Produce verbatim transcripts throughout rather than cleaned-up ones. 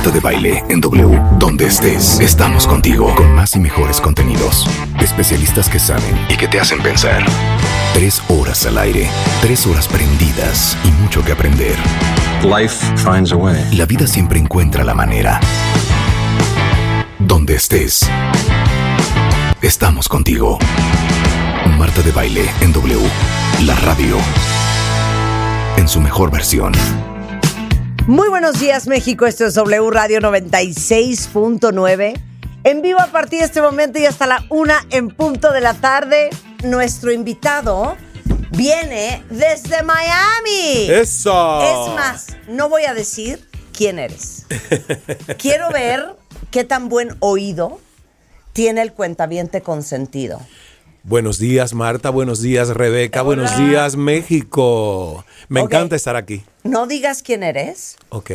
Marta de Baile en W. Donde estés, estamos contigo con más y mejores contenidos. Especialistas que saben y que te hacen pensar. Tres horas al aire, tres horas prendidas y mucho que aprender. Life finds a way. La vida siempre encuentra la manera. Donde estés, estamos contigo. Marta de Baile en W. La radio en su mejor versión. Muy buenos días, México. Esto es W Radio noventa y seis punto nueve. En vivo a partir de este momento y hasta la una en punto de la tarde. Nuestro invitado viene desde Miami. ¡Eso! Es más, no voy a decir quién eres. Quiero ver qué tan buen oído tiene el cuentaviente consentido. Buenos días, Marta. Buenos días, Rebeca. Hola. Buenos días, México. Me Ok. encanta estar aquí. No digas quién eres, Ok.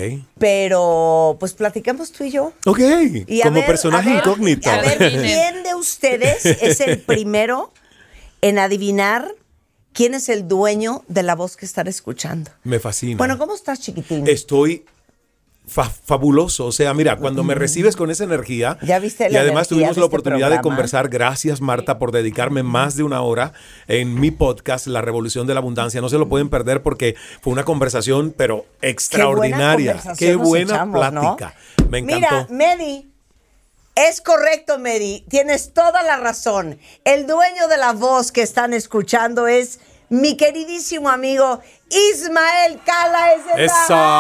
pero pues platicamos tú y yo. Ok. Y a Como ver, personaje a ver, incógnito. A ver, ¿quién de ustedes es el primero en adivinar quién es el dueño de la voz que están escuchando? Me fascina. Bueno, ¿cómo estás, chiquitín? Estoy fa- fabuloso. O sea, mira, cuando me recibes con esa energía. Ya viste la Y además energía tuvimos de la este oportunidad de programa. conversar. Gracias, Marta, por dedicarme más de una hora en mi podcast, La Revolución de la Abundancia. No se lo pueden perder porque fue una conversación, pero extraordinaria. conversación Qué nos buena echamos, ¿no? plática. Me encantó. Mira, Medi, es correcto, Medi. Tienes toda la razón. El dueño de la voz que están escuchando es mi queridísimo amigo Ismael Cala. Es el ¡Eso!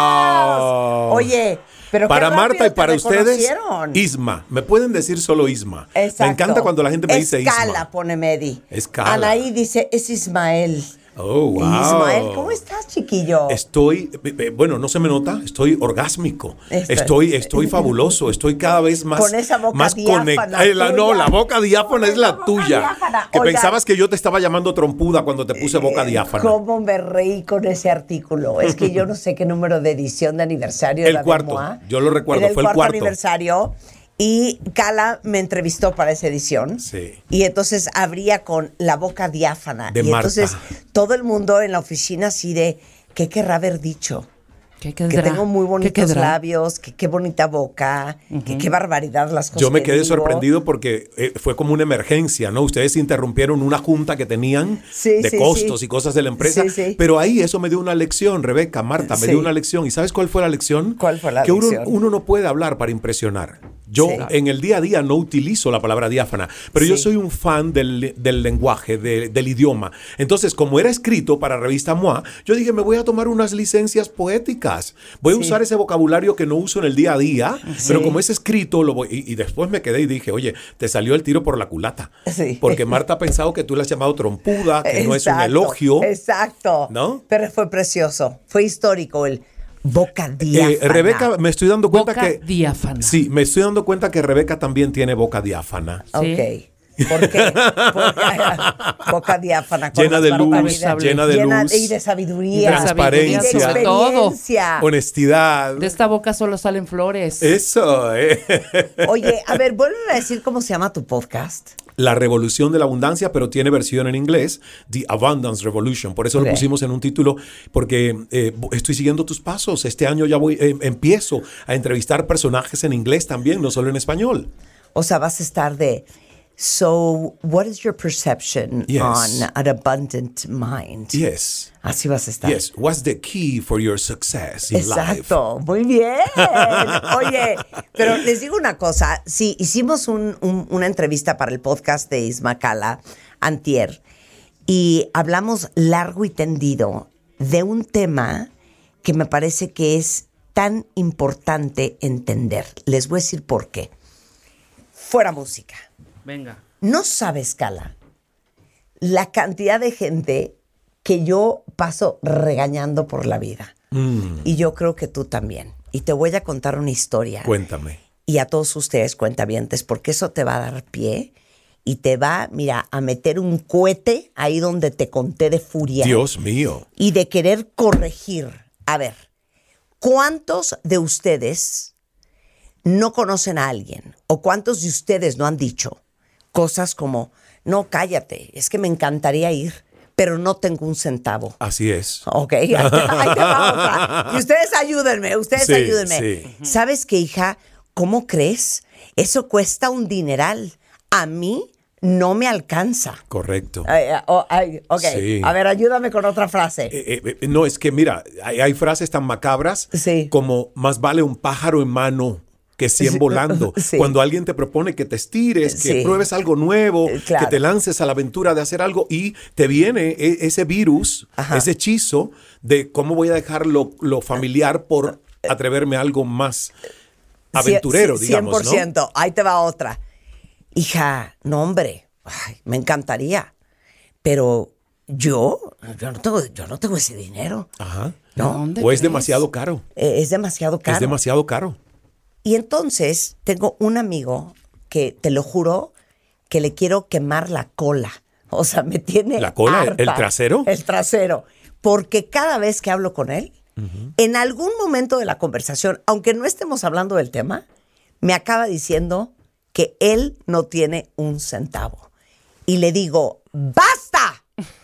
house. Oye, pero Para qué Marta rápido y para te ustedes, reconocieron. Isma. Me pueden decir solo Isma. Exacto. Me encanta cuando la gente me dice Escala, Isma. pone Medi. Escala. Anaí dice, es Ismael. Oh, wow. Ismael, ¿cómo estás, chiquillo? Estoy, eh, eh, bueno, no se me nota, estoy orgásmico. Esto- Estoy, estoy fabuloso, estoy cada vez más Con esa boca más diáfana conecta- eh, la- No, tuya. la boca diáfana es Con la esa boca tuya. diáfana. Que Oigan. pensabas que yo te estaba llamando trompuda cuando te puse boca diáfana. ¿Cómo me reí con ese artículo? Es que yo no sé qué número de edición de aniversario. El era de cuarto. Moa. Yo lo recuerdo, Era fue el cuarto. aniversario. Y Cala me entrevistó para esa edición. Sí. Y entonces abría con la boca diáfana. De y Marta. entonces todo el mundo en la oficina así de, ¿qué querrá haber dicho? ¿Qué Que quedará? tengo muy ¿Qué bonitos quedará? labios, que qué bonita boca, que qué barbaridad las cosas Yo me que quedé digo. sorprendido porque eh, fue como una emergencia, ¿no? Ustedes interrumpieron una junta que tenían Sí, de sí, costos sí. y cosas de la empresa. Sí, sí. Pero ahí eso me dio una lección, Rebeca, Marta, me Sí. dio una lección. ¿Y sabes cuál fue la lección? ¿Cuál fue la que lección? Uno, uno no puede hablar para impresionar. Yo Sí. en el día a día no utilizo la palabra diáfana, pero yo Sí. soy un fan del, del lenguaje, de- del idioma. Entonces, como era escrito para Revista Moa, yo dije, me voy a tomar unas licencias poéticas. Voy a Sí. usar ese vocabulario que no uso en el día a día, pero Sí. como es escrito, lo voy, y, y después me quedé y dije, oye, te salió el tiro por la culata. Sí. Porque Marta ha pensado que tú le has llamado trompuda, que no es un Exacto, elogio. Exacto. ¿No? Pero fue precioso. Fue histórico el boca diáfana. Eh, Rebeca, me estoy dando cuenta Boca que... diáfana. Sí, me estoy dando cuenta que Rebeca también tiene boca diáfana. Sí. Ok. ¿Por qué? Porque, boca diáfana. con Llena las de luz, barbaridades. llena de luz. Y de sabiduría. Transparencia. Y de Sobre todo. experiencia. Honestidad. De esta boca solo salen flores. Eso, eh. Oye, a ver, vuelve a decir cómo se llama tu podcast. La revolución de la abundancia, pero tiene versión en inglés, The Abundance Revolution. Por eso Ok. lo pusimos en un título, porque eh, estoy siguiendo tus pasos. Este año ya voy, eh, empiezo a entrevistar personajes en inglés también, no solo en español. O sea, vas a estar de... So, what is your perception Yes. on an abundant mind? Yes. Así vas a estar. Yes. What's the key for your success in life? Exacto, muy bien. Oye, pero les digo una cosa, sí, hicimos un- un- una entrevista para el podcast de Isma Cala antier y hablamos largo y tendido de un tema que me parece que es tan importante entender. Les voy a decir por qué. Fuera música. Venga. No sabes, Cala, la cantidad de gente que yo paso regañando por la vida. Mm, Y yo creo que tú también. Y te voy a contar una historia. cuéntame. Y a todos ustedes, cuentavientes, porque eso te va a dar pie y te va, mira, a meter un cohete ahí donde te conté de furia. Dios mío. Y de querer corregir. A ver, ¿cuántos de ustedes no conocen a alguien? ¿O cuántos de ustedes no han dicho cosas como, no, cállate, es que me encantaría ir, pero no tengo un centavo. Así es. Ok, ahí te, ahí te va otra. Y ustedes ayúdenme, ustedes Sí, ayúdenme. sí. ¿Sabes qué, hija? ¿Cómo crees? Eso cuesta un dineral. A mí no me alcanza. Correcto. Ay, oh, ay, ok, Sí. a ver, ayúdame con otra frase. Eh, eh, eh, no, es que mira, hay, hay frases tan macabras Sí. como más vale un pájaro en mano que cien Sí. volando. Sí. Cuando alguien te propone que te estires, que Sí. pruebes algo nuevo, Eh, claro. que te lances a la aventura de hacer algo y te viene e- ese virus, Ajá. ese hechizo de cómo voy a dejar lo, lo familiar por atreverme a algo más aventurero, Cien- digamos, cien por ciento. Ahí te va otra. Hija, no, hombre, ay, me encantaría, pero yo, yo no tengo, yo no tengo ese dinero. ¿no? Ajá. No, ¿Dónde O es crees? demasiado caro. Eh, es demasiado caro. Es demasiado caro. Y entonces tengo un amigo que, te lo juro, que le quiero quemar la cola. O sea, me tiene ¿La cola? ¿El- harta. el trasero? El trasero. Porque cada vez que hablo con él, uh-huh. en algún momento de la conversación, aunque no estemos hablando del tema, me acaba diciendo que él no tiene un centavo. Y le digo, ¡basta!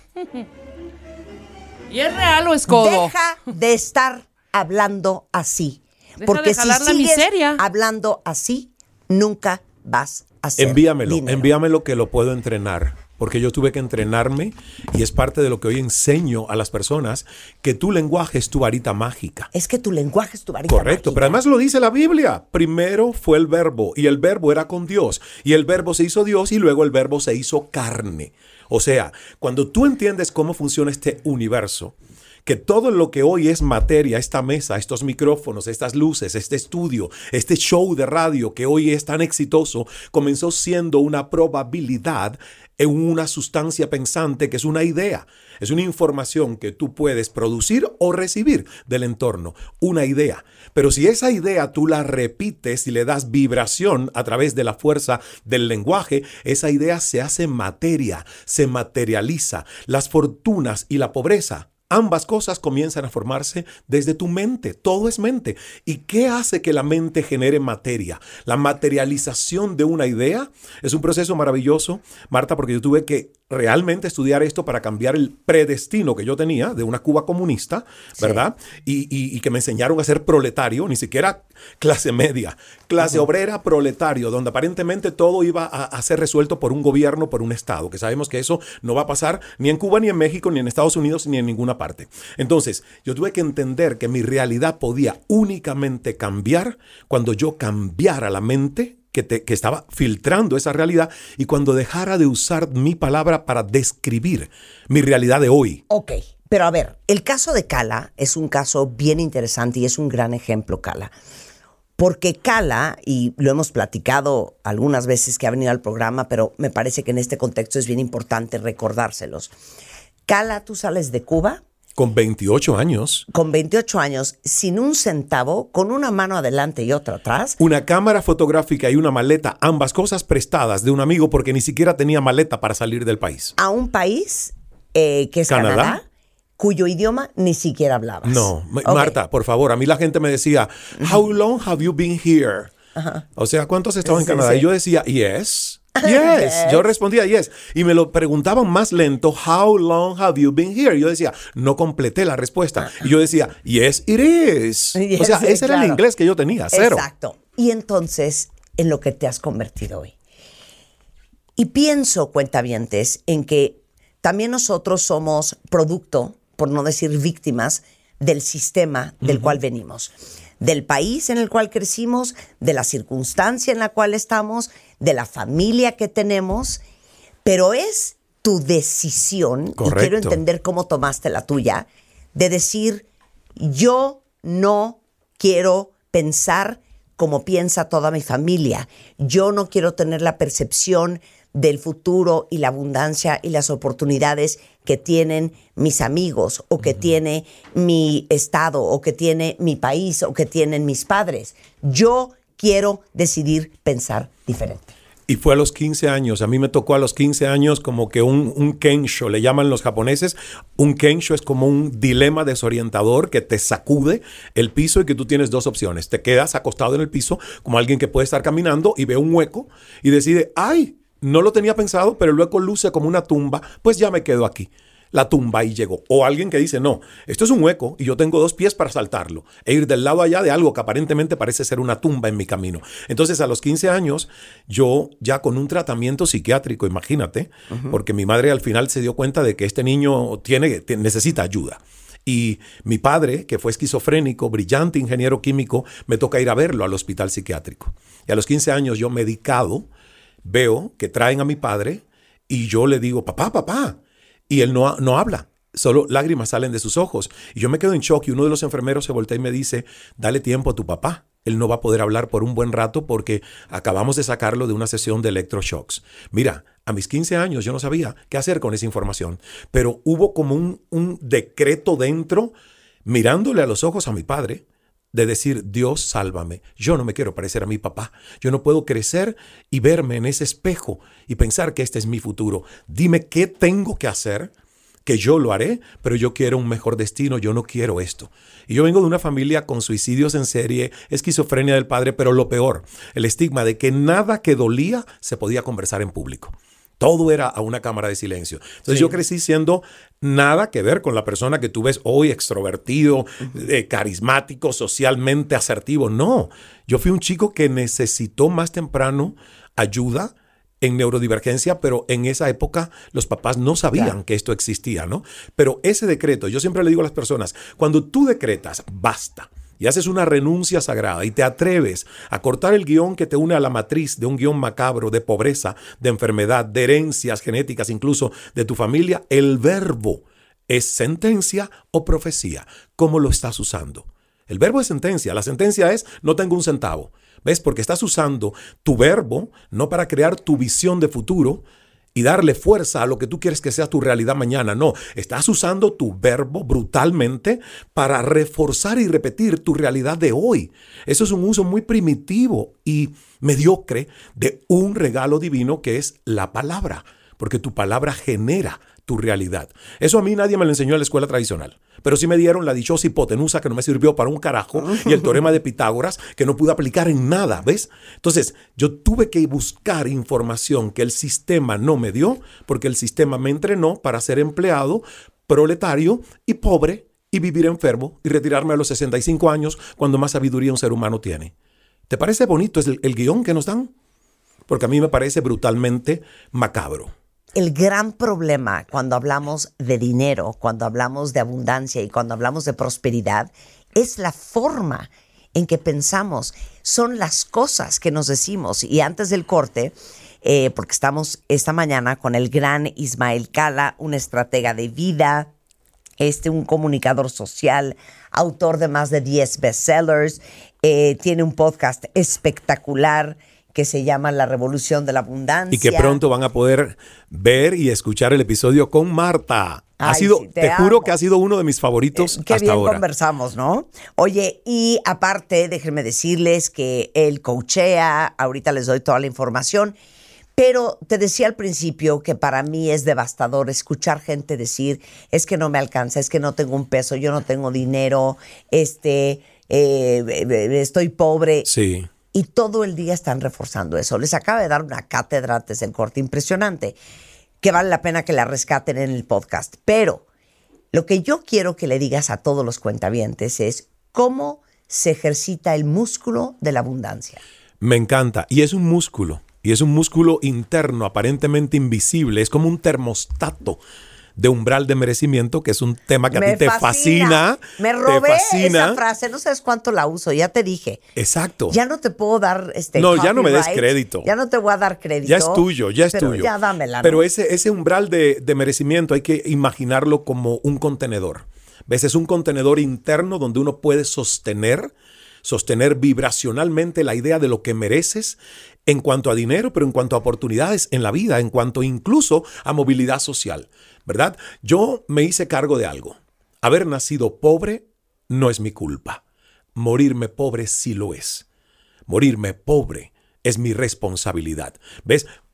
¿Y es real o es codo? Deja de estar hablando así. Deja Porque de jalar si la sigues miseria. hablando así, nunca vas a hacer Envíamelo, dinero. envíamelo que lo puedo entrenar. Porque yo tuve que entrenarme y es parte de lo que hoy enseño a las personas, que tu lenguaje es tu varita mágica. Es que tu lenguaje es tu varita Correcto, mágica. pero además lo dice la Biblia. Primero fue el verbo y el verbo era con Dios y el verbo se hizo Dios y luego el verbo se hizo carne. O sea, cuando tú entiendes cómo funciona este universo, que todo lo que hoy es materia, esta mesa, estos micrófonos, estas luces, este estudio, este show de radio que hoy es tan exitoso, comenzó siendo una probabilidad en una sustancia pensante que es una idea. Es una información que tú puedes producir o recibir del entorno, una idea. Pero si esa idea tú la repites y le das vibración a través de la fuerza del lenguaje, esa idea se hace materia, se materializa. Las fortunas y la pobreza, ambas cosas comienzan a formarse desde tu mente. Todo es mente. ¿Y qué hace que la mente genere materia? La materialización de una idea es un proceso maravilloso, Marta, porque yo tuve que realmente estudiar esto para cambiar el predestino que yo tenía de una Cuba comunista, ¿verdad? Sí. Y, y, y que me enseñaron a ser proletario, ni siquiera clase media, clase uh-huh. obrera proletario, donde aparentemente todo iba a, a ser resuelto por un gobierno, por un Estado, que sabemos que eso no va a pasar ni en Cuba, ni en México, ni en Estados Unidos, ni en ninguna parte. Entonces, yo tuve que entender que mi realidad podía únicamente cambiar cuando yo cambiara la mente Que, te, que estaba filtrando esa realidad y cuando dejara de usar mi palabra para describir mi realidad de hoy. Ok, pero a ver, el caso de Cala es un caso bien interesante y es un gran ejemplo, Cala. Porque Cala, y lo hemos platicado algunas veces que ha venido al programa, pero me parece que en este contexto es bien importante recordárselos. Cala, tú sales de Cuba. Con veintiocho años. Con veintiocho años, sin un centavo, con una mano adelante y otra atrás. Una cámara fotográfica y una maleta, ambas cosas prestadas de un amigo porque ni siquiera tenía maleta para salir del país. A un país eh, que es ¿Canadá? Canadá, cuyo idioma ni siquiera hablabas. No, okay. Marta, por favor, a mí la gente me decía, how long have you been here? Ajá. O sea, ¿cuántos has estado en sí, Canadá? Sí. Y yo decía, yes. Yes. yes, yo respondía yes. Y me lo preguntaban más lento, how long have you been here? Y yo decía, no completé la respuesta. Y yo decía, yes, it is. Yes, o sea, ese claro. era el inglés que yo tenía, cero. Exacto. Y entonces, en lo que te has convertido hoy. Y pienso, cuentavientes, en que también nosotros somos producto, por no decir víctimas, del sistema del uh-huh. cual venimos. Del país en el cual crecimos, de la circunstancia en la cual estamos, de la familia que tenemos, pero es tu decisión, Correcto. y quiero entender cómo tomaste la tuya, de decir, yo no quiero pensar como piensa toda mi familia, yo no quiero tener la percepción del futuro y la abundancia y las oportunidades que tienen mis amigos o que uh-huh. tiene mi estado o que tiene mi país o que tienen mis padres. Yo quiero decidir pensar diferente. Y fue a los quince años. A mí me tocó a los quince años como que un, un kensho, le llaman los japoneses. Un kensho es como un dilema desorientador que te sacude el piso y que tú tienes dos opciones. Te quedas acostado en el piso como alguien que puede estar caminando y ve un hueco y decide, ¡ay! No lo tenía pensado, pero el hueco luce como una tumba, pues ya me quedo aquí. la tumba y llegó. O alguien que dice, no, esto es un hueco y yo tengo dos pies para saltarlo e ir del lado allá de algo que aparentemente parece ser una tumba en mi camino. Entonces a los quince años, yo ya con un tratamiento psiquiátrico, imagínate, uh-huh. porque mi madre al final se dio cuenta de que este niño tiene, te, necesita ayuda. Y mi padre, que fue esquizofrénico, brillante ingeniero químico, me toca ir a verlo al hospital psiquiátrico. Y a los quince años yo medicado, veo que traen a mi padre y yo le digo, papá, papá. Y él no, no habla, solo lágrimas salen de sus ojos. Y yo me quedo en shock y uno de los enfermeros se voltea y me dice, dale tiempo a tu papá. Él no va a poder hablar por un buen rato porque acabamos de sacarlo de una sesión de electroshocks. Mira, a mis quince años yo no sabía qué hacer con esa información, pero hubo como un, un decreto dentro, mirándole a los ojos a mi padre, de decir, Dios, sálvame. Yo no me quiero parecer a mi papá. Yo no puedo crecer y verme en ese espejo y pensar que este es mi futuro. Dime qué tengo que hacer, que yo lo haré, pero yo quiero un mejor destino. Yo no quiero esto. Y yo vengo de una familia con suicidios en serie, esquizofrenia del padre, pero lo peor, el estigma de que nada que dolía se podía conversar en público. Todo era a una cámara de silencio. Entonces sí. yo crecí siendo nada que ver con la persona que tú ves hoy, extrovertido, uh-huh. eh, carismático, socialmente asertivo. No, yo fui un chico que necesitó más temprano ayuda en neurodivergencia, pero en esa época los papás no sabían yeah. que esto existía, ¿no? Pero ese decreto, yo siempre le digo a las personas, cuando tú decretas, basta, y haces una renuncia sagrada y te atreves a cortar el guión que te une a la matriz de un guión macabro de pobreza, de enfermedad, de herencias genéticas, incluso de tu familia, el verbo es sentencia o profecía. ¿Cómo lo estás usando? El verbo es sentencia. La sentencia es no tengo un centavo. ¿Ves? Porque estás usando tu verbo no para crear tu visión de futuro y darle fuerza a lo que tú quieres que sea tu realidad mañana. No, estás usando tu verbo brutalmente para reforzar y repetir tu realidad de hoy. Eso es un uso muy primitivo y mediocre de un regalo divino que es la palabra, porque tu palabra genera tu realidad. Eso a mí nadie me lo enseñó en la escuela tradicional, pero sí me dieron la dichosa hipotenusa que no me sirvió para un carajo y el teorema de Pitágoras que no pude aplicar en nada, ¿ves? Entonces, yo tuve que buscar información que el sistema no me dio, porque el sistema me entrenó para ser empleado, proletario y pobre y vivir enfermo y retirarme a los sesenta y cinco años cuando más sabiduría un ser humano tiene. ¿Te parece bonito el, el guión que nos dan? Porque a mí me parece brutalmente macabro. El gran problema cuando hablamos de dinero, cuando hablamos de abundancia y cuando hablamos de prosperidad es la forma en que pensamos. Son las cosas que nos decimos. Y antes del corte, eh, porque estamos esta mañana con el gran Ismael Cala, un estratega de vida, este, un comunicador social, autor de más de diez bestsellers, eh, tiene un podcast espectacular que se llama La Revolución de la Abundancia. Y que pronto van a poder ver y escuchar el episodio con Marta. Ha Ay, sido, sí, te, te juro amo. que ha sido uno de mis favoritos eh, qué hasta bien ahora. Conversamos, ¿no? Oye, y aparte, déjenme decirles que él coachea, ahorita les doy toda la información, pero te decía al principio que para mí es devastador escuchar gente decir, es que no me alcanza, es que no tengo un peso, yo no tengo dinero, este, eh, estoy pobre. Sí. Y todo el día están reforzando eso. Les acaba de dar una cátedra antes del corte impresionante, que vale la pena que la rescaten en el podcast. Pero lo que yo quiero que le digas a todos los cuentavientes es cómo se ejercita el músculo de la abundancia. Me encanta. Y es un músculo. Y es un músculo interno, aparentemente invisible. Es como un termostato de umbral de merecimiento, que es un tema que a Me ti te fascina. fascina. Me robé te fascina. esa frase, no sabes cuánto la uso, ya te dije. Exacto. Ya no te puedo dar este No, ya no me des copyright, crédito. Ya no te voy a dar crédito. Ya es tuyo, ya es pero tuyo. Ya dámela, ¿no? Pero ese, ese umbral de, de merecimiento hay que imaginarlo como un contenedor. ¿Ves? Es un contenedor interno donde uno puede sostener, sostener vibracionalmente la idea de lo que mereces en cuanto a dinero, pero en cuanto a oportunidades en la vida, en cuanto incluso a movilidad social, ¿verdad? Yo me hice cargo de algo. Haber nacido pobre no es mi culpa. Morirme pobre sí lo es. Morirme pobre es mi responsabilidad. ¿Ves?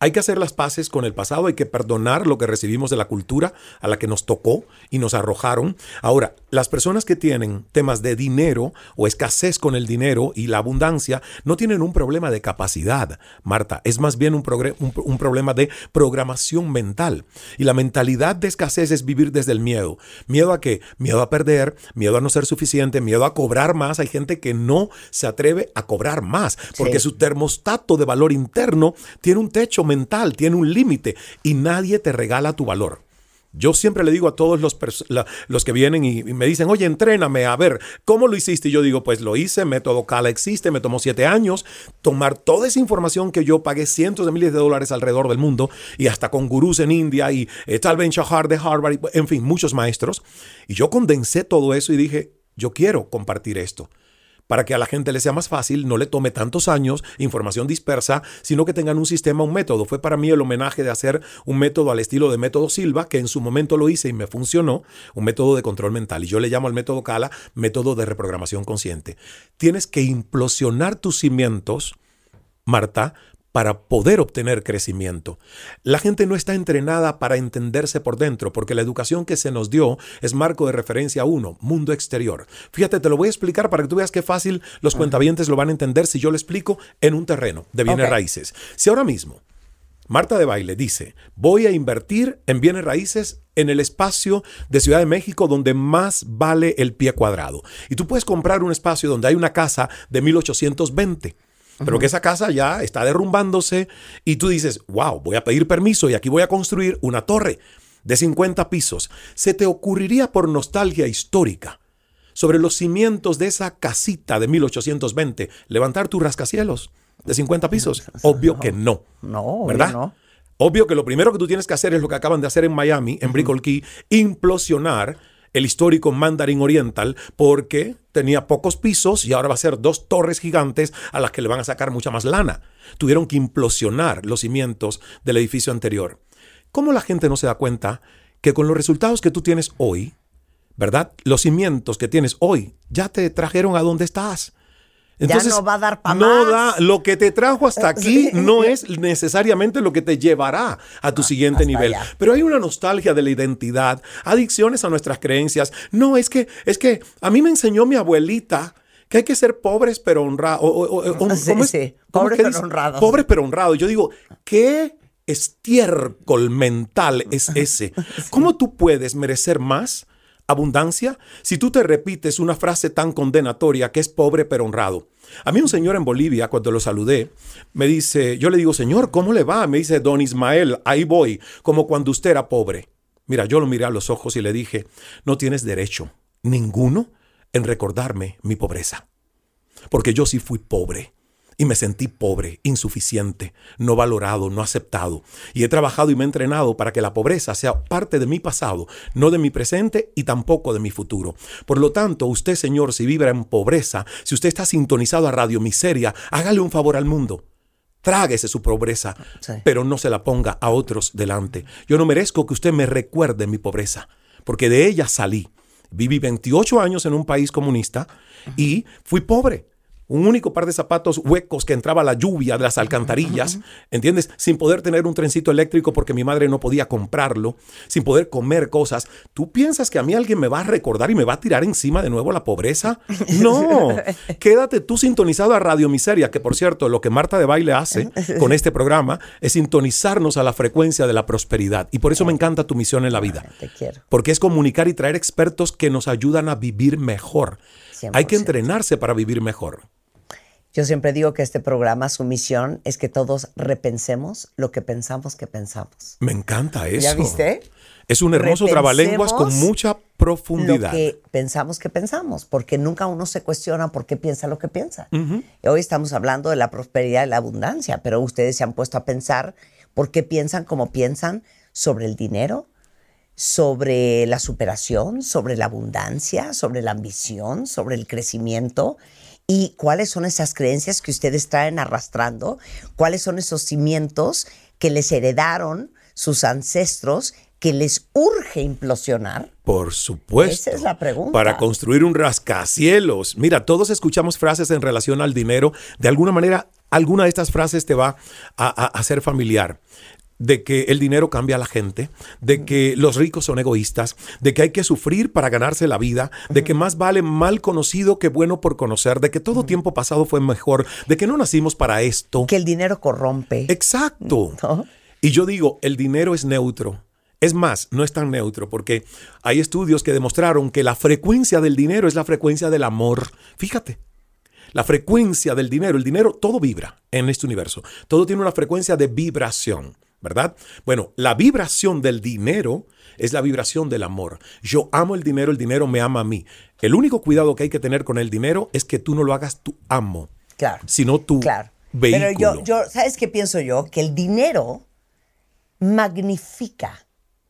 Hay que hacer las paces con el pasado, hay que perdonar lo que recibimos de la cultura a la que nos tocó y nos arrojaron. Ahora, las personas que tienen temas de dinero o escasez con el dinero y la abundancia no tienen un problema de capacidad, Marta. Es más bien un, progre- un, un problema de programación mental. Y la mentalidad de escasez es vivir desde el miedo. ¿Miedo a qué? Miedo a perder, miedo a no ser suficiente, miedo a cobrar más. Hay gente que no se atreve a cobrar más porque Sí. su termostato de valor interno tiene un techo mental, tiene un límite y nadie te regala tu valor. Yo siempre le digo a todos los, pers- la- los que vienen y, y me dicen, oye, entréname, a ver, ¿cómo lo hiciste? Y yo digo, pues lo hice, método Kala existe, me tomó siete años tomar toda esa información que yo pagué cientos de miles de dólares alrededor del mundo y hasta con gurús en India y eh, Tal Ben Shahar de Harvard, y, en fin, muchos maestros. Y yo condensé todo eso y dije, yo quiero compartir esto, para que a la gente le sea más fácil, no le tome tantos años, información dispersa, sino que tengan un sistema, un método. Fue para mí el homenaje de hacer un método al estilo de método Silva, que en su momento lo hice y me funcionó, un método de control mental. Y yo le llamo al método Kala método de reprogramación consciente. Tienes que implosionar tus cimientos, Marta, para poder obtener crecimiento. La gente no está entrenada para entenderse por dentro, porque la educación que se nos dio es marco de referencia uno, mundo exterior. Fíjate, te lo voy a explicar para que tú veas qué fácil los cuentavientes lo van a entender si yo lo explico en un terreno de bienes Ok. raíces. Si ahora mismo Marta de Baile dice, voy a invertir en bienes raíces en el espacio de Ciudad de México donde más vale el pie cuadrado. Y tú puedes comprar un espacio donde hay una casa de mil ochocientos veinte. Pero que esa casa ya está derrumbándose y tú dices, wow, voy a pedir permiso y aquí voy a construir una torre de cincuenta pisos. ¿Se te ocurriría por nostalgia histórica sobre los cimientos de esa casita de mil ochocientos veinte levantar tus rascacielos de cincuenta pisos? Obvio que no. No, obvio ¿verdad? no. Obvio que lo primero que tú tienes que hacer es lo que acaban de hacer en Miami, en Brickell Key, implosionar el histórico Mandarin Oriental, porque tenía pocos pisos y ahora va a ser dos torres gigantes a las que le van a sacar mucha más lana. Tuvieron que implosionar los cimientos del edificio anterior. ¿Cómo la gente no se da cuenta que con los resultados que tú tienes hoy, ¿verdad? Los cimientos que tienes hoy ya te trajeron a donde estás. Entonces, ya no va a dar para no más. da, lo que te trajo hasta aquí Sí. no es necesariamente lo que te llevará a tu siguiente hasta nivel. allá. Pero hay una nostalgia de la identidad, adicciones a nuestras creencias. No, es que, es que a mí me enseñó mi abuelita que hay que ser pobres pero honrados. Sí, sí. Pobres pero honrados. Pobres pero honrados. Yo digo, ¿qué estiércol mental es ese? ¿Cómo tú puedes merecer más abundancia si tú te repites una frase tan condenatoria que es pobre pero honrado? A mí un señor en Bolivia, cuando lo saludé, me dice, yo le digo, señor, ¿cómo le va? Me dice, don Ismael, ahí voy, como cuando usted era pobre. Mira, yo lo miré a los ojos y le dije, no tienes derecho, ninguno, en recordarme mi pobreza. Porque yo sí fui pobre. Y me sentí pobre, insuficiente, no valorado, no aceptado. Y he trabajado y me he entrenado para que la pobreza sea parte de mi pasado, no de mi presente y tampoco de mi futuro. Por lo tanto, usted, señor, si vibra en pobreza, si usted está sintonizado a Radio Miseria, hágale un favor al mundo. Tráguese su pobreza, Sí. pero no se la ponga a otros delante. Yo no merezco que usted me recuerde mi pobreza, porque de ella salí. Viví veintiocho años en un país comunista y fui pobre. Un único par de zapatos huecos que entraba la lluvia de las alcantarillas, ¿entiendes? Sin poder tener un trencito eléctrico porque mi madre no podía comprarlo, sin poder comer cosas. ¿Tú piensas que a mí alguien me va a recordar y me va a tirar encima de nuevo la pobreza? No, quédate tú sintonizado a Radio Miseria, que por cierto, lo que Marta de Baile hace con este programa es sintonizarnos a la frecuencia de la prosperidad. Y por eso me encanta tu misión en la vida. Te quiero. Porque es comunicar y traer expertos que nos ayudan a vivir mejor. cien por Hay que ciento. entrenarse para vivir mejor. Yo siempre digo que este programa, su misión es que todos repensemos lo que pensamos que pensamos. Me encanta eso. ¿Ya viste? Es un hermoso Repensemos trabalenguas con mucha Lo profundidad. que pensamos que pensamos, porque nunca uno se cuestiona por qué piensa lo que piensa. Y hoy estamos hablando de la prosperidad y la abundancia, pero ustedes se han puesto a pensar por qué piensan como piensan sobre el dinero, sobre la superación, sobre la abundancia, sobre la ambición, sobre el crecimiento. ¿Y cuáles son esas creencias que ustedes traen arrastrando? ¿Cuáles son esos cimientos que les heredaron sus ancestros que les urge implosionar? Por supuesto. Esa es la pregunta. Para construir un rascacielos. Mira, todos escuchamos frases en relación al dinero de alguna manera alguna de estas frases te va a, a, a ser familiar. De que el dinero cambia a la gente, de que los ricos son egoístas, de que hay que sufrir para ganarse la vida, de que más vale mal conocido que bueno por conocer, de que todo tiempo pasado fue mejor, de que no nacimos para esto. Que el dinero corrompe. Exacto. ¿No? Y yo digo, el dinero es neutro. Es más, no es tan neutro porque hay estudios que demostraron que la frecuencia del dinero es la frecuencia del amor. Fíjate. La frecuencia del dinero, el dinero, todo vibra en este universo. Todo tiene una frecuencia de vibración, ¿verdad? Bueno, la vibración del dinero es la vibración del amor. Yo amo el dinero, el dinero me ama a mí. El único cuidado que hay que tener con el dinero es que tú no lo hagas tu amo, Claro. sino tu Claro. vehículo. Pero yo, yo, ¿sabes qué pienso yo? Que el dinero magnifica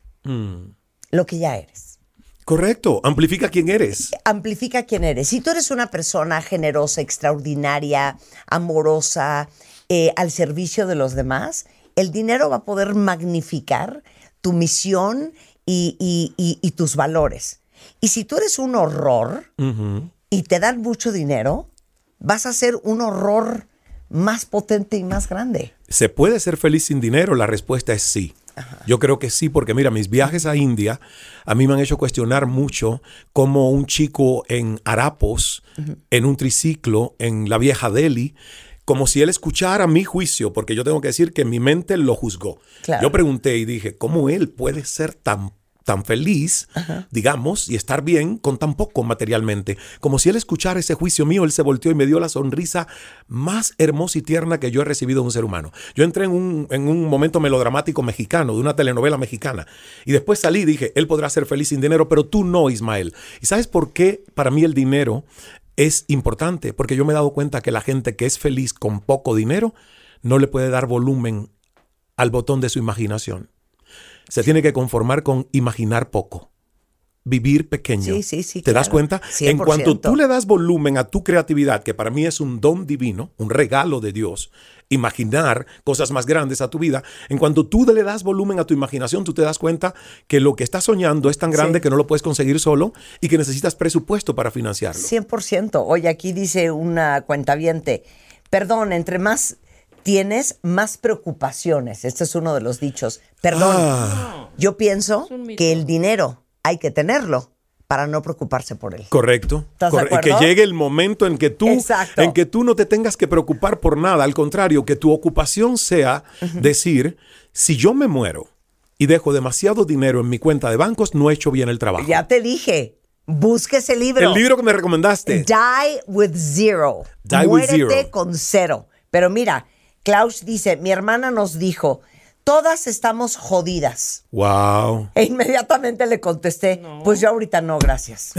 Mm. lo que ya eres. Correcto, amplifica quién eres. Amplifica quién eres. Si tú eres una persona generosa, extraordinaria, amorosa, eh, al servicio de los demás, el dinero va a poder magnificar tu misión y, y, y, y tus valores. Y si tú eres un horror Uh-huh. y te dan mucho dinero, vas a ser un horror más potente y más grande. ¿Se puede ser feliz sin dinero? La respuesta es sí. Yo creo que sí, porque mira, mis viajes a India a mí me han hecho cuestionar mucho cómo un chico en harapos, uh-huh. en un triciclo, en la vieja Delhi, como si él escuchara mi juicio, porque yo tengo que decir que mi mente lo juzgó. Claro. Yo pregunté y dije, ¿cómo él puede ser tan tan feliz, Ajá. digamos, y estar bien con tan poco materialmente? Como si él escuchara ese juicio mío, él se volteó y me dio la sonrisa más hermosa y tierna que yo he recibido de un ser humano. Yo entré en un, en un momento melodramático mexicano, de una telenovela mexicana, y después salí y dije, él podrá ser feliz sin dinero, pero tú no, Ismael. ¿Y sabes por qué para mí el dinero es importante? Porque yo me he dado cuenta que la gente que es feliz con poco dinero no le puede dar volumen al botón de su imaginación. Se tiene que conformar con imaginar poco, vivir pequeño. Sí, sí, sí, ¿Te claro. das cuenta? cien por En ciento. cuanto tú le das volumen a tu creatividad, que para mí es un don divino, un regalo de Dios, imaginar cosas más grandes a tu vida, en cuanto tú le das volumen a tu imaginación, tú te das cuenta que lo que estás soñando es tan grande Sí. que no lo puedes conseguir solo y que necesitas presupuesto para financiarlo. cien por ciento. Oye, aquí dice una cuentaviente, perdón, entre más tienes, más preocupaciones. Este es uno de los dichos. Perdón, Ah, yo pienso Es un mito. que el dinero hay que tenerlo para no preocuparse por él. correcto. ¿Estás de Corre- acuerdo? Que llegue el momento en que tú, Exacto. en que tú no te tengas que preocupar por nada. Al contrario, que tu ocupación sea decir, si yo me muero y dejo demasiado dinero en mi cuenta de bancos, no he hecho bien el trabajo. Ya te dije, busque ese libro. El libro que me recomendaste. Die with zero. Die with Muérete zero. con cero. Pero mira, Klaus dice, mi hermana nos dijo, todas estamos jodidas. Wow. E inmediatamente le contesté, No. pues yo ahorita no, gracias.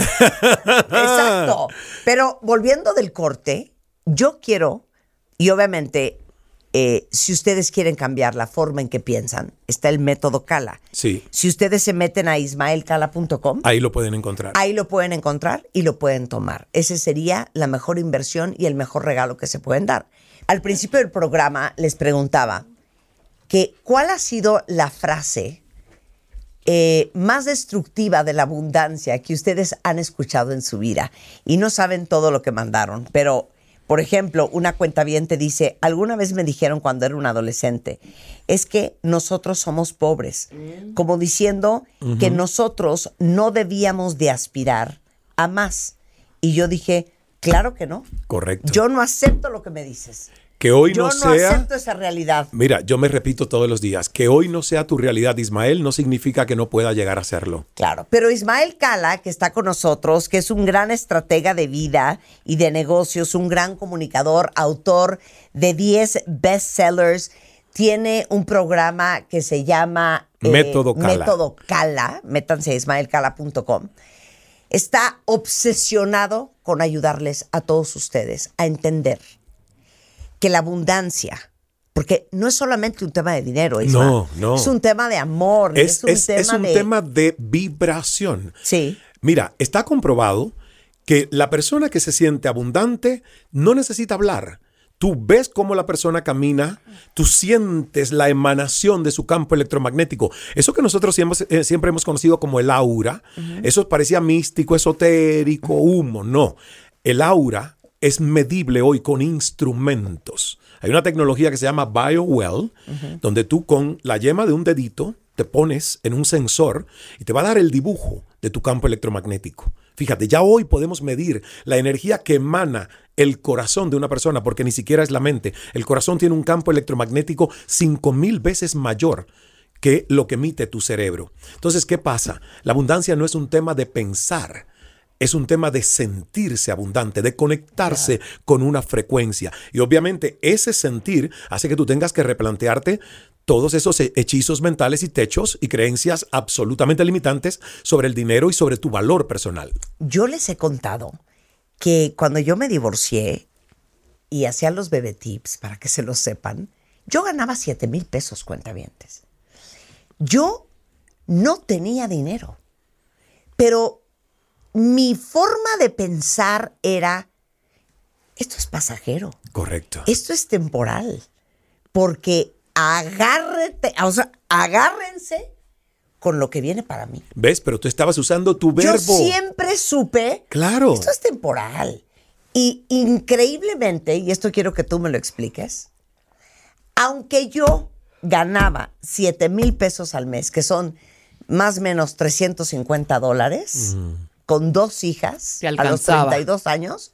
Exacto. Pero volviendo del corte, yo quiero, y obviamente, eh, si ustedes quieren cambiar la forma en que piensan, está el método Cala. Sí. Si ustedes se meten a ismael cala punto com, Ahí lo pueden encontrar. ahí lo pueden encontrar y lo pueden tomar. Ese sería la mejor inversión y el mejor regalo que se pueden dar. Al principio del programa les preguntaba que cuál ha sido la frase eh, más destructiva de la abundancia que ustedes han escuchado en su vida. Y no saben todo lo que mandaron, pero, por ejemplo, una cuentaviente dice, alguna vez me dijeron cuando era un adolescente, es que nosotros somos pobres, como diciendo uh-huh. que nosotros no debíamos de aspirar a más. Y yo dije, claro que no. Correcto. Yo no acepto lo que me dices. Que hoy Yo no no sea... acepto esa realidad. Mira, yo me repito todos los días, que hoy no sea tu realidad, Ismael, no significa que no pueda llegar a serlo. Claro, pero Ismael Cala, que está con nosotros, que es un gran estratega de vida y de negocios, un gran comunicador, autor de diez bestsellers, tiene un programa que se llama eh, Método Cala. Método Cala, métanse a ismael cala punto com. Está obsesionado con ayudarles a todos ustedes a entender que la abundancia, porque no es solamente un tema de dinero, Isma, No, no. es un tema de amor, Es, es un, es- tema, es un de... tema de vibración. Sí. Mira, está comprobado que la persona que se siente abundante no necesita hablar. Tú ves cómo la persona camina, tú sientes la emanación de su campo electromagnético. Eso que nosotros siempre, eh, siempre hemos conocido como el aura, uh-huh. eso parecía místico, esotérico, humo. No, el aura es medible hoy con instrumentos. Hay una tecnología que se llama BioWell, uh-huh. donde tú con la yema de un dedito te pones en un sensor y te va a dar el dibujo de tu campo electromagnético. Fíjate, ya hoy podemos medir la energía que emana el corazón de una persona, porque ni siquiera es la mente. El corazón tiene un campo electromagnético cinco mil veces mayor que lo que emite tu cerebro. Entonces, ¿qué pasa? La abundancia no es un tema de pensar, es un tema de sentirse abundante, de conectarse yeah. con una frecuencia. Y obviamente ese sentir hace que tú tengas que replantearte todos esos hechizos mentales y techos y creencias absolutamente limitantes sobre el dinero y sobre tu valor personal. Yo les he contado que cuando yo me divorcié y hacía los bebé tips, para que se lo sepan, yo ganaba siete mil pesos, cuentavientes. Yo no tenía dinero, pero mi forma de pensar era, esto es pasajero. Correcto. Esto es temporal, porque agárrate, o sea, agárrense con lo que viene para mí. ¿Ves? Pero tú estabas usando tu verbo. Yo siempre supe, claro, esto es temporal. Y increíblemente, y esto quiero que tú me lo expliques, aunque yo ganaba siete mil pesos al mes, que son más o menos trescientos cincuenta dólares, mm. con dos hijas a los treinta y dos años,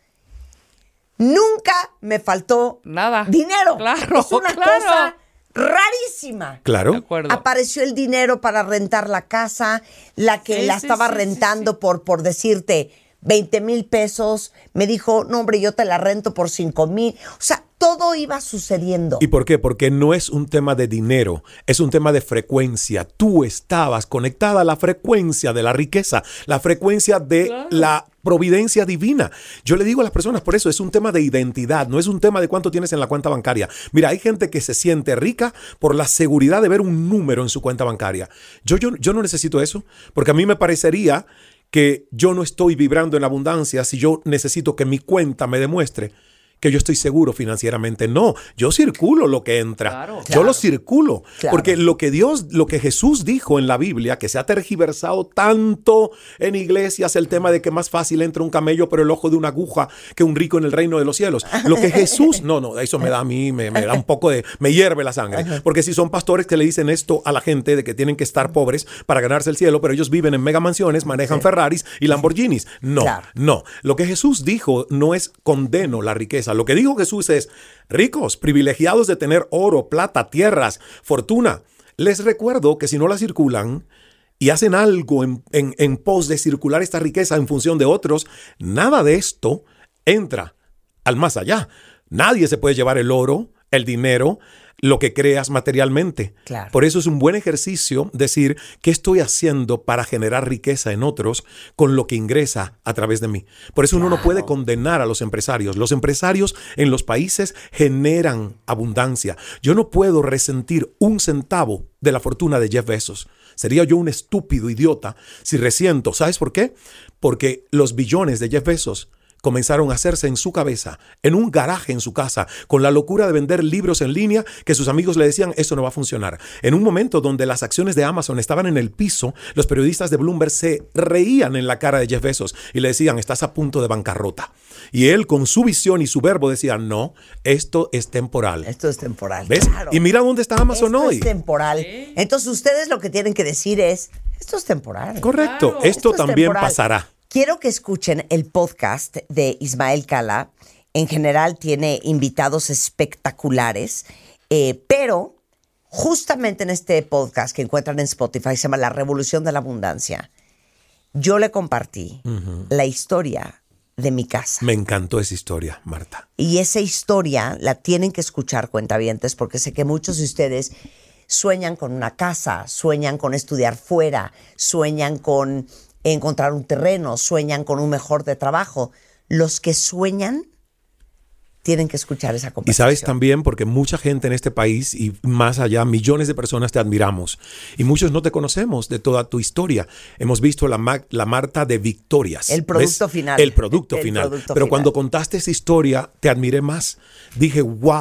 nunca me faltó nada. Dinero. Claro, es una claro. cosa rarísima. Claro. De acuerdo. Apareció el dinero para rentar la casa, la que sí, la sí, estaba sí, rentando sí, sí. por, por decirte, veinte mil pesos. Me dijo, no hombre, yo te la rento por cinco mil. O sea, todo iba sucediendo. ¿Y por qué? Porque no es un tema de dinero, es un tema de frecuencia. Tú estabas conectada a la frecuencia de la riqueza, la frecuencia de claro. la providencia divina. Yo le digo a las personas, por eso es un tema de identidad, no es un tema de cuánto tienes en la cuenta bancaria. Mira, hay gente que se siente rica por la seguridad de ver un número en su cuenta bancaria. Yo, yo, yo no necesito eso, porque a mí me parecería que yo no estoy vibrando en abundancia si yo necesito que mi cuenta me demuestre que yo estoy seguro financieramente. No, yo circulo lo que entra. Claro, yo claro. lo circulo. Claro. Porque lo que Dios, lo que Jesús dijo en la Biblia, que se ha tergiversado tanto en iglesias, el tema de que más fácil entra un camello por el ojo de una aguja que un rico en el reino de los cielos. Lo que Jesús, no, no, eso me da a mí, me, me da un poco de, me hierve la sangre. Porque si son pastores que le dicen esto a la gente de que tienen que estar pobres para ganarse el cielo, pero ellos viven en mega mansiones, manejan sí. Ferraris y Lamborghinis. No, claro. no. Lo que Jesús dijo no es condeno la riqueza. Lo que dijo Jesús es, ricos, privilegiados de tener oro, plata, tierras, fortuna. Les recuerdo que si no la circulan y hacen algo en, en, en pos de circular esta riqueza en función de otros, nada de esto entra al más allá. Nadie se puede llevar el oro, el dinero, lo que creas materialmente. Claro. Por eso es un buen ejercicio decir, ¿qué estoy haciendo para generar riqueza en otros con lo que ingresa a través de mí? Por eso claro. uno no puede condenar a los empresarios. Los empresarios en los países generan abundancia. Yo no puedo resentir un centavo de la fortuna de Jeff Bezos. Sería yo un estúpido idiota si resiento. ¿Sabes por qué? Porque los billones de Jeff Bezos comenzaron a hacerse en su cabeza, en un garaje en su casa, con la locura de vender libros en línea que sus amigos le decían, eso no va a funcionar. En un momento donde las acciones de Amazon estaban en el piso, los periodistas de Bloomberg se reían en la cara de Jeff Bezos y le decían, estás a punto de bancarrota. Y él, con su visión y su verbo, decía, no, esto es temporal. Esto es temporal, ¿ves? Claro. Y mira dónde está Amazon esto hoy. Esto es temporal. ¿Sí? Entonces ustedes lo que tienen que decir es, esto es temporal. Correcto, Claro. esto, esto también temporal. pasará. Quiero que escuchen el podcast de Ismael Cala. En general tiene invitados espectaculares, eh, pero justamente en este podcast que encuentran en Spotify, se llama La Revolución de la Abundancia, yo le compartí uh-huh. la historia de mi casa. Me encantó esa historia, Marta. Y esa historia la tienen que escuchar, cuentavientes, porque sé que muchos de ustedes sueñan con una casa, sueñan con estudiar fuera, sueñan con encontrar un terreno, sueñan con un mejor de trabajo. Los que sueñan tienen que escuchar esa conversación. Y sabes también, porque mucha gente en este país y más allá, millones de personas te admiramos. Y muchos no te conocemos de toda tu historia. Hemos visto la, ma- la Marta de victorias. El producto ¿ves? final. El producto El final. producto Pero final. cuando contaste esa historia, te admiré más. Dije, wow.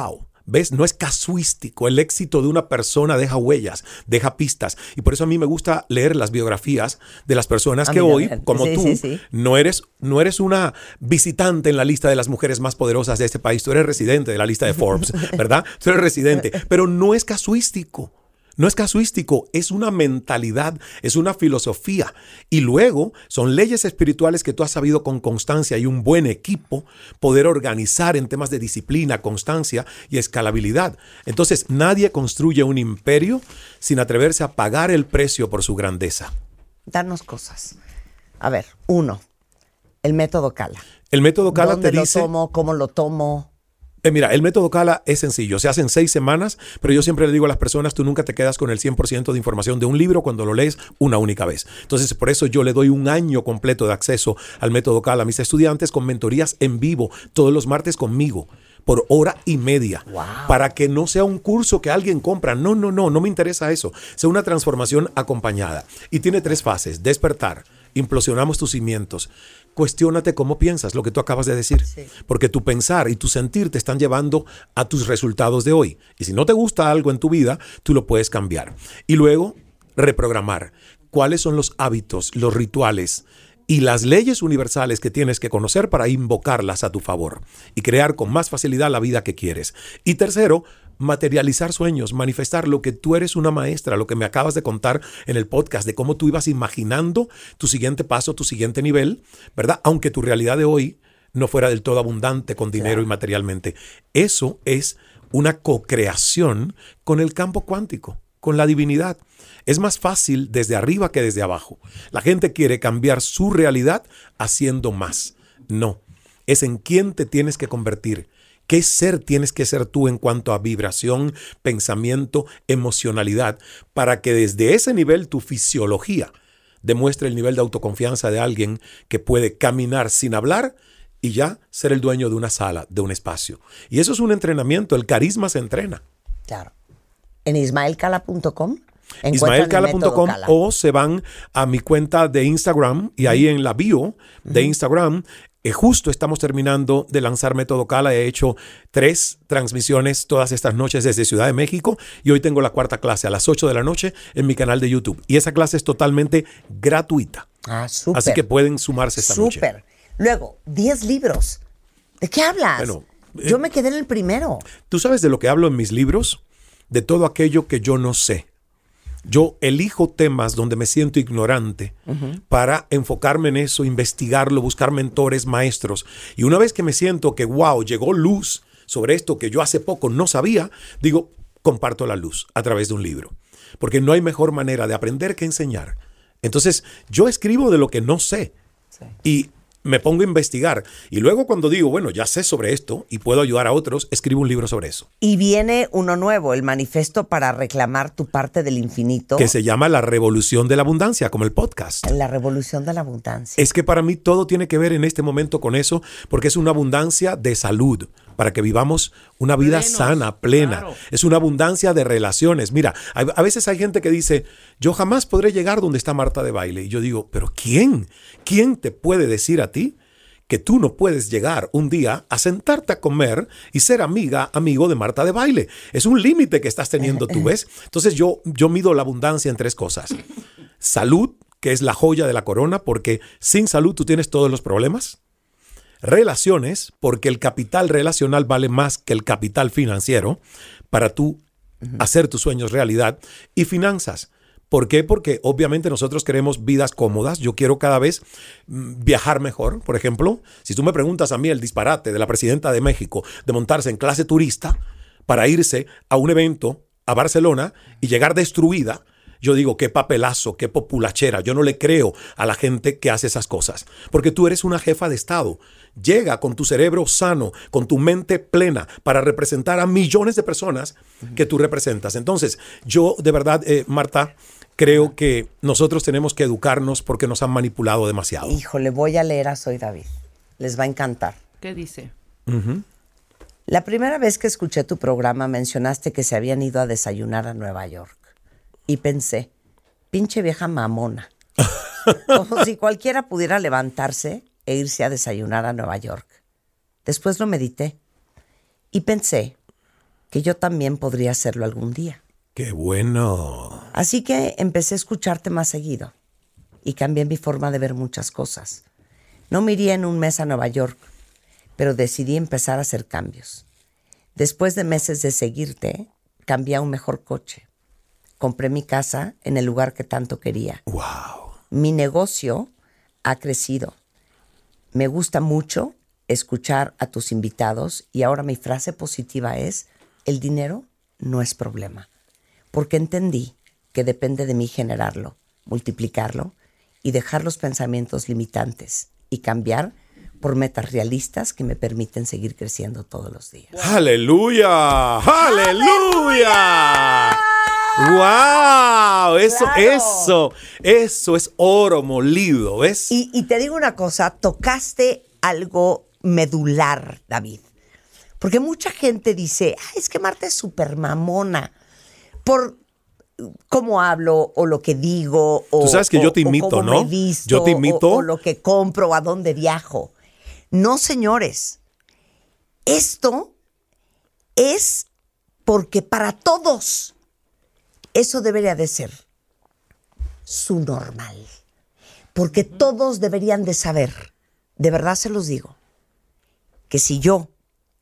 ¿Ves? No es casuístico. El éxito de una persona deja huellas, deja pistas. Y por eso a mí me gusta leer las biografías de las personas A que mí hoy, también. como Sí, tú, sí, sí. no eres, no eres una visitante en la lista de las mujeres más poderosas de este país. Tú eres residente de la lista de Forbes, ¿verdad? Tú eres residente. Pero no es casuístico. No es casuístico, es una mentalidad, es una filosofía. Y luego son leyes espirituales que tú has sabido con constancia y un buen equipo poder organizar en temas de disciplina, constancia y escalabilidad. Entonces, nadie construye un imperio sin atreverse a pagar el precio por su grandeza. Danos cosas. A ver, uno, el método Cala. El método Cala ¿Dónde te lo dice... tomo? ¿Cómo lo tomo? Eh, mira, el método Cala es sencillo, se hace en seis semanas, pero yo siempre le digo a las personas, tú nunca te quedas con el cien por ciento de información de un libro cuando lo lees una única vez. Entonces, por eso yo le doy un año completo de acceso al método Cala a mis estudiantes con mentorías en vivo, todos los martes conmigo, por hora y media, Wow. para que no sea un curso que alguien compra. No, no, no, no me interesa eso. Sea una transformación acompañada. Y tiene tres fases: despertar, implosionamos tus cimientos. Cuestiónate cómo piensas, lo que tú acabas de decir. Sí. Porque tu pensar y tu sentir te están llevando a tus resultados de hoy. Y si no te gusta algo en tu vida, tú lo puedes cambiar. Y luego, reprogramar. ¿Cuáles son los hábitos, los rituales y las leyes universales que tienes que conocer para invocarlas a tu favor y crear con más facilidad la vida que quieres? Y tercero, materializar sueños, manifestar lo que tú eres una maestra, lo que me acabas de contar en el podcast, de cómo tú ibas imaginando tu siguiente paso, tu siguiente nivel, ¿verdad? Aunque tu realidad de hoy no fuera del todo abundante con dinero Claro. y materialmente. Eso es una co-creación con el campo cuántico, con la divinidad. Es más fácil desde arriba que desde abajo. La gente quiere cambiar su realidad haciendo más. No, es en quién te tienes que convertir. ¿Qué ser tienes que ser tú en cuanto a vibración, pensamiento, emocionalidad, para que desde ese nivel tu fisiología demuestre el nivel de autoconfianza de alguien que puede caminar sin hablar y ya ser el dueño de una sala, de un espacio? Y eso es un entrenamiento, el carisma se entrena. Claro. En ismael cala punto com ismael cala punto com o se van a mi cuenta de Instagram y ahí en la bio de Instagram, eh, justo estamos terminando de lanzar Método Cala. He hecho tres transmisiones todas estas noches desde Ciudad de México y hoy tengo la cuarta clase a las ocho de la noche en mi canal de YouTube. Y esa clase es totalmente gratuita. Ah, súper. Así que pueden sumarse esta noche. Súper. Luego, diez libros. ¿De qué hablas? Bueno, Yo eh, me quedé en el primero. ¿Tú sabes de lo que hablo en mis libros? De todo aquello que yo no sé. Yo elijo temas donde me siento ignorante uh-huh. para enfocarme en eso, investigarlo, buscar mentores, maestros. Y una vez que me siento que, wow, llegó luz sobre esto que yo hace poco no sabía, digo, comparto la luz a través de un libro. Porque no hay mejor manera de aprender que enseñar. Entonces, yo escribo de lo que no sé. Sí. Y me pongo a investigar. Y luego cuando digo, bueno, ya sé sobre esto y puedo ayudar a otros, escribo un libro sobre eso. Y viene uno nuevo, el manifiesto para reclamar tu parte del infinito. Que se llama La Revolución de la Abundancia, como el podcast. La Revolución de la Abundancia. Es que para mí todo tiene que ver en este momento con eso, porque es una abundancia de salud, para que vivamos una vida Plenos, sana, plena. Claro. Es una abundancia de relaciones. Mira, a, a veces hay gente que dice, yo jamás podré llegar donde está Marta de Baile. Y yo digo, ¿pero quién? ¿Quién te puede decir a ti que tú no puedes llegar un día a sentarte a comer y ser amiga, amigo de Marta de Baile? Es un límite que estás teniendo tú, ¿ves? Entonces yo, yo mido la abundancia en tres cosas. Salud, que es la joya de la corona, porque sin salud tú tienes todos los problemas. Relaciones, porque el capital relacional vale más que el capital financiero para tú uh-huh. hacer tus sueños realidad. Y finanzas. ¿Por qué? Porque obviamente nosotros queremos vidas cómodas. Yo quiero cada vez viajar mejor. Por ejemplo, si tú me preguntas a mí el disparate de la presidenta de México de montarse en clase turista para irse a un evento a Barcelona y llegar destruida, yo digo, qué papelazo, qué populachera. Yo no le creo a la gente que hace esas cosas. Porque tú eres una jefa de Estado. Llega con tu cerebro sano, con tu mente plena, para representar a millones de personas que tú representas. Entonces, yo de verdad, eh, Marta, creo que nosotros tenemos que educarnos porque nos han manipulado demasiado. Híjole, voy a leer a Soy David. Les va a encantar. ¿Qué dice? Uh-huh. La primera vez que escuché tu programa mencionaste que se habían ido a desayunar a Nueva York. Y pensé, pinche vieja mamona. Como si cualquiera pudiera levantarse e irse a desayunar a Nueva York. Después lo medité y pensé, que yo también podría hacerlo algún día. ¡Qué bueno! Así que empecé a escucharte más seguido y cambié mi forma de ver muchas cosas. No me iría en un mes a Nueva York, pero decidí empezar a hacer cambios. Después de meses de seguirte, cambié a un mejor coche. Compré mi casa en el lugar que tanto quería. ¡Wow! Mi negocio ha crecido. Me gusta mucho escuchar a tus invitados y ahora mi frase positiva es: el dinero no es problema, porque entendí que depende de mí generarlo, multiplicarlo y dejar los pensamientos limitantes y cambiar por metas realistas que me permiten seguir creciendo todos los días. ¡Aleluya! ¡Aleluya! ¡Wow! Eso, Claro. eso, eso es oro molido, ¿ves? Y, y te digo una cosa, tocaste algo medular, David. Porque mucha gente dice, ah, es que Marta es súper mamona por cómo hablo o lo que digo. O, Tú sabes que o- yo te o imito, cómo ¿no? me visto, Yo te imito. O, o lo que compro o a dónde viajo. No, señores. Esto es porque para todos eso debería de ser su normal. Porque todos deberían de saber, de verdad se los digo, que si yo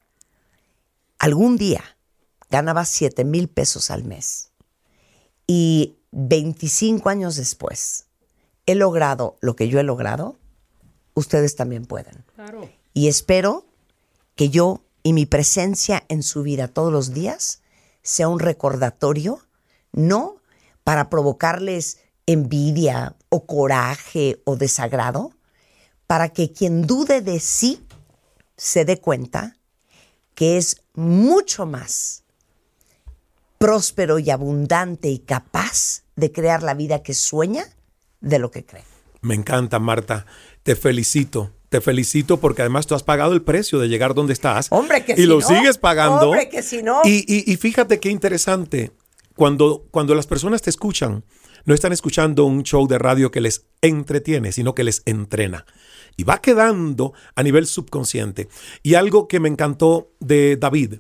algún día ganaba siete mil pesos al mes y veinticinco años después he logrado lo que yo he logrado, ustedes también pueden. Claro. Y espero que yo y mi presencia en su vida todos los días sea un recordatorio, no para provocarles envidia o coraje o desagrado, para que quien dude de sí se dé cuenta que es mucho más próspero y abundante y capaz de crear la vida que sueña de lo que cree. Me encanta, Marta. Te felicito. Te felicito porque además tú has pagado el precio de llegar donde estás. Hombre, que y si lo no. sigues pagando. Hombre, que si no. Y, y, y fíjate qué interesante. Cuando, cuando las personas te escuchan, no están escuchando un show de radio que les entretiene, sino que les entrena. Y va quedando a nivel subconsciente. Y algo que me encantó de David,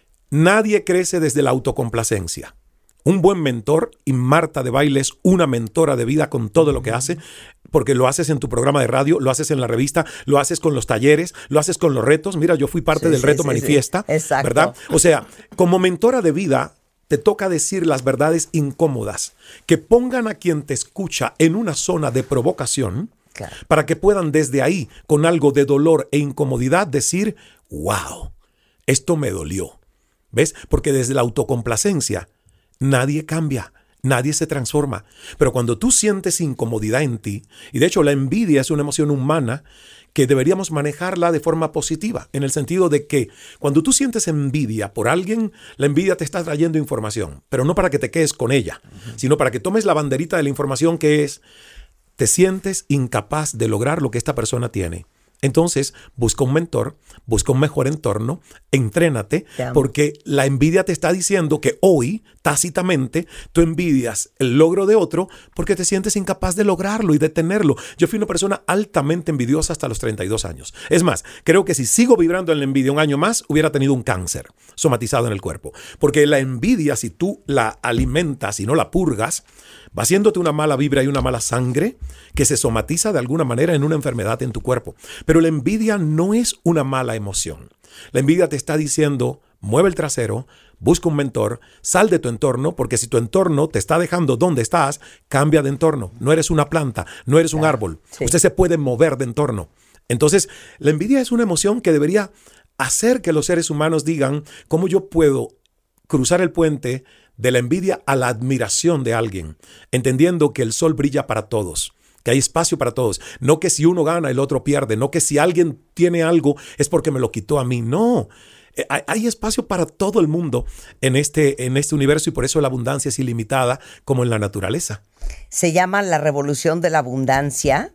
nadie crece desde la autocomplacencia. Un buen mentor, y Marta de Baile es una mentora de vida con todo lo que hace, porque lo haces en tu programa de radio, lo haces en la revista, lo haces con los talleres, lo haces con los retos. Mira, yo fui parte Sí, del sí, reto sí, Manifiesta, sí. Exacto. ¿verdad? O sea, como mentora de vida, te toca decir las verdades incómodas que pongan a quien te escucha en una zona de provocación, Claro. para que puedan desde ahí, con algo de dolor e incomodidad, decir, wow, esto me dolió. ¿Ves? Porque desde la autocomplacencia nadie cambia, nadie se transforma. Pero cuando tú sientes incomodidad en ti, y de hecho la envidia es una emoción humana que deberíamos manejarla de forma positiva, en el sentido de que cuando tú sientes envidia por alguien, la envidia te está trayendo información, pero no para que te quedes con ella, uh-huh. sino para que tomes la banderita de la información que es, te sientes incapaz de lograr lo que esta persona tiene. Entonces, busca un mentor, busca un mejor entorno, entrénate, porque la envidia te está diciendo que hoy, tácitamente, tú envidias el logro de otro porque te sientes incapaz de lograrlo y de tenerlo. Yo fui una persona altamente envidiosa hasta los treinta y dos años. Es más, creo que si sigo vibrando en la envidia un año más, hubiera tenido un cáncer somatizado en el cuerpo. Porque la envidia, si tú la alimentas y no la purgas, va haciéndote una mala vibra y una mala sangre que se somatiza de alguna manera en una enfermedad en tu cuerpo. Pero la envidia no es una mala emoción. La envidia te está diciendo, mueve el trasero, busca un mentor, sal de tu entorno, porque si tu entorno te está dejando donde estás, cambia de entorno. No eres una planta, no eres un Claro, árbol. sí. Usted se puede mover de entorno. Entonces, la envidia es una emoción que debería hacer que los seres humanos digan, ¿cómo yo puedo cruzar el puente de la envidia a la admiración de alguien, entendiendo que el sol brilla para todos, que hay espacio para todos, no que si uno gana el otro pierde, no que si alguien tiene algo es porque me lo quitó a mí, no. Eh, hay, hay espacio para todo el mundo en este, en este universo y por eso la abundancia es ilimitada como en la naturaleza. Se llama La Revolución de la Abundancia.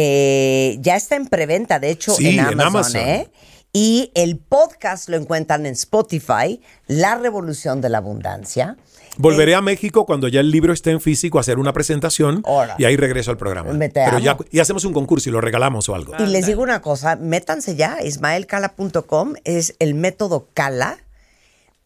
Eh, ya está en preventa, de hecho, Sí, en Amazon, en Amazon. ¿eh? Y el podcast lo encuentran en Spotify, La Revolución de la Abundancia. Volveré Eh, a México cuando ya el libro esté en físico a hacer una presentación Ora. y ahí regreso al programa. Me te Pero amo. ya y hacemos un concurso y lo regalamos o algo. Y les digo una cosa, métanse ya, ismael cala punto com es el método Cala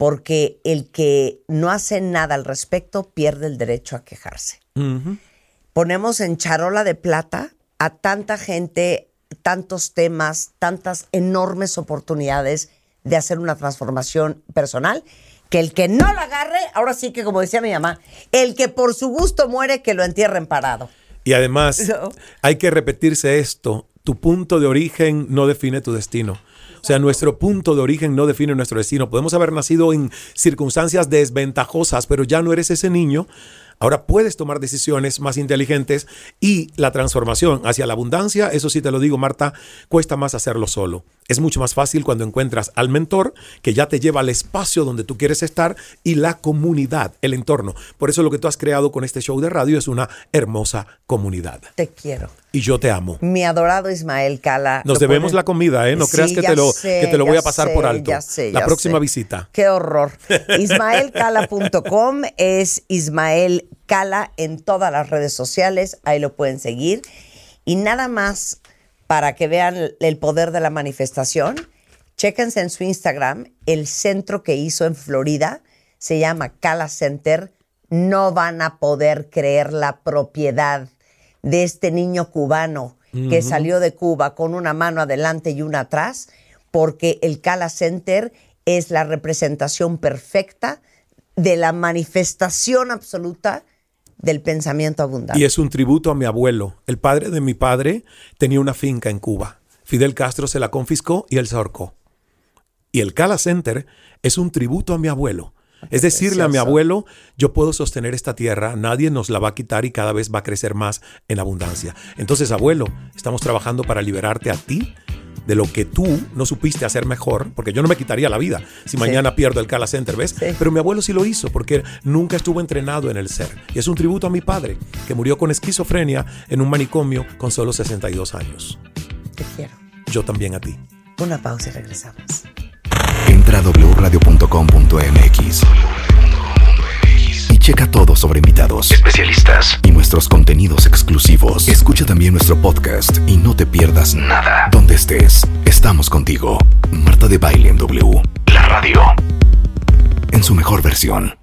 porque el que no hace nada al respecto pierde el derecho a quejarse. Uh-huh. Ponemos en charola de plata a tanta gente, tantos temas, tantas enormes oportunidades de hacer una transformación personal, que el que no lo agarre, ahora sí que como decía mi mamá, el que por su gusto muere, que lo entierren parado. Y además, no. hay que repetirse esto, tu punto de origen no define tu destino. O sea, nuestro punto de origen no define nuestro destino. Podemos haber nacido en circunstancias desventajosas, pero ya no eres ese niño. Ahora puedes tomar decisiones más inteligentes y la transformación hacia la abundancia, eso sí te lo digo, Marta, cuesta más hacerlo solo. Es mucho más fácil cuando encuentras al mentor que ya te lleva al espacio donde tú quieres estar y la comunidad, el entorno. Por eso lo que tú has creado con este show de radio es una hermosa comunidad. Te quiero. Y yo te amo. Mi adorado Ismael Cala. Nos debemos ponen... la comida, ¿eh? No sí, creas que te, lo, sé, que te lo voy a pasar sé, por alto. Ya sé, la ya próxima sé. visita. Qué horror. ismael cala punto com es Ismael Cala en todas las redes sociales. Ahí lo pueden seguir. Y nada más para que vean el poder de la manifestación, chéquense en su Instagram el centro que hizo en Florida. Se llama Cala Center. No van a poder creer la propiedad de este niño cubano uh-huh. que salió de Cuba con una mano adelante y una atrás, porque el Cala Center es la representación perfecta de la manifestación absoluta del pensamiento abundante. Y es un tributo a mi abuelo. El padre de mi padre tenía una finca en Cuba. Fidel Castro se la confiscó y él se ahorcó. Y el Cala Center es un tributo a mi abuelo. Es decirle a mi abuelo, yo puedo sostener esta tierra, nadie nos la va a quitar y cada vez va a crecer más en abundancia. Entonces, abuelo, estamos trabajando para liberarte a ti de lo que tú no supiste hacer mejor, porque yo no me quitaría la vida si mañana sí. pierdo el Cala Center, ¿ves? Sí. Pero mi abuelo sí lo hizo porque nunca estuvo entrenado en el ser. Y es un tributo a mi padre, que murió con esquizofrenia en un manicomio con solo sesenta y dos años. Te quiero. Yo también a ti. Una pausa y regresamos. Entra a doble u radio punto com punto m x y checa todo sobre invitados, especialistas y nuestros contenidos exclusivos. Escucha también nuestro podcast y no te pierdas nada. Donde estés, estamos contigo. Marta de Baile en W, la radio, en su mejor versión.